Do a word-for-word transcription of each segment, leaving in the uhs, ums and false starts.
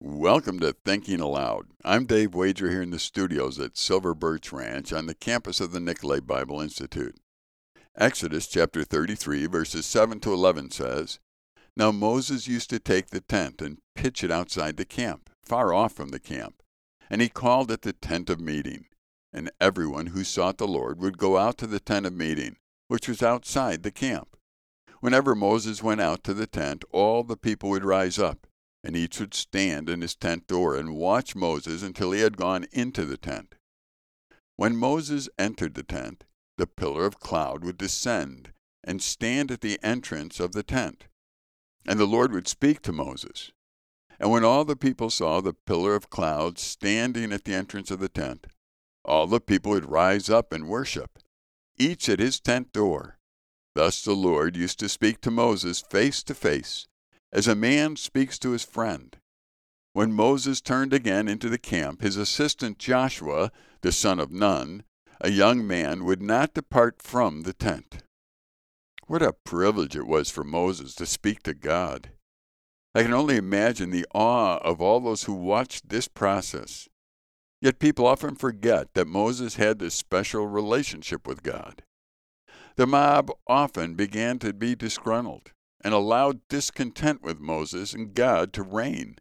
Welcome to Thinking Aloud. I'm Dave Wager here in the studios at Silver Birch Ranch on the campus of the Nicolet Bible Institute. Exodus chapter thirty-three, verses seven to eleven says, Now Moses used to take the tent and pitch it outside the camp, far off from the camp, and he called it the tent of meeting. And everyone who sought the Lord would go out to the tent of meeting, which was outside the camp. Whenever Moses went out to the tent, all the people would rise up, and each would stand in his tent door and watch Moses until he had gone into the tent. When Moses entered the tent, the pillar of cloud would descend and stand at the entrance of the tent, and the Lord would speak to Moses. And when all the people saw the pillar of cloud standing at the entrance of the tent, all the people would rise up and worship, each at his tent door. Thus the Lord used to speak to Moses face to face, as a man speaks to his friend. When Moses turned again into the camp, his assistant Joshua, the son of Nun, a young man, would not depart from the tent. What a privilege it was for Moses to speak to God. I can only imagine the awe of all those who watched this process. Yet people often forget that Moses had this special relationship with God. The mob often began to be disgruntled and allowed discontent with Moses and God to reign.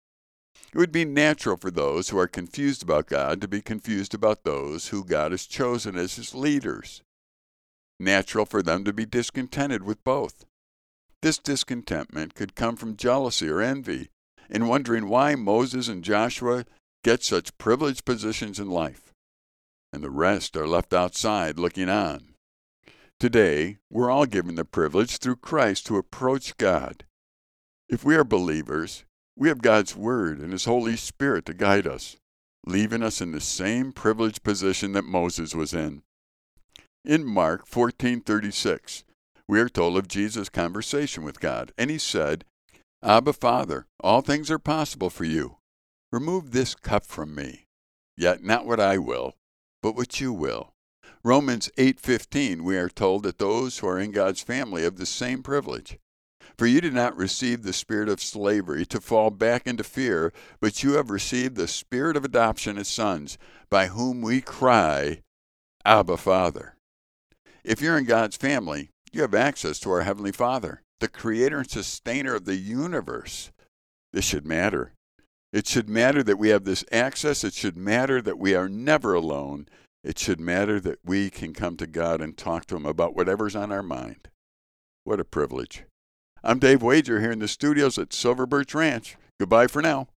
It would be natural for those who are confused about God to be confused about those who God has chosen as his leaders. Natural for them to be discontented with both. This discontentment could come from jealousy or envy, in wondering why Moses and Joshua get such privileged positions in life, and the rest are left outside looking on. Today, we're all given the privilege through Christ to approach God. If we are believers, we have God's Word and His Holy Spirit to guide us, leaving us in the same privileged position that Moses was in. In Mark fourteen thirty-six, we are told of Jesus' conversation with God, and he said, Abba, Father, all things are possible for you. Remove this cup from me. Yet not what I will, but what you will. Romans eight fifteen, we are told that those who are in God's family have the same privilege. For you did not receive the spirit of slavery to fall back into fear, but you have received the spirit of adoption as sons, by whom we cry, Abba, Father. If you're in God's family, you have access to our Heavenly Father, the creator and sustainer of the universe. This should matter. It should matter that we have this access. It should matter that we are never alone. It should matter that we can come to God and talk to Him about whatever's on our mind. What a privilege. I'm Dave Wager here in the studios at Silver Birch Ranch. Goodbye for now.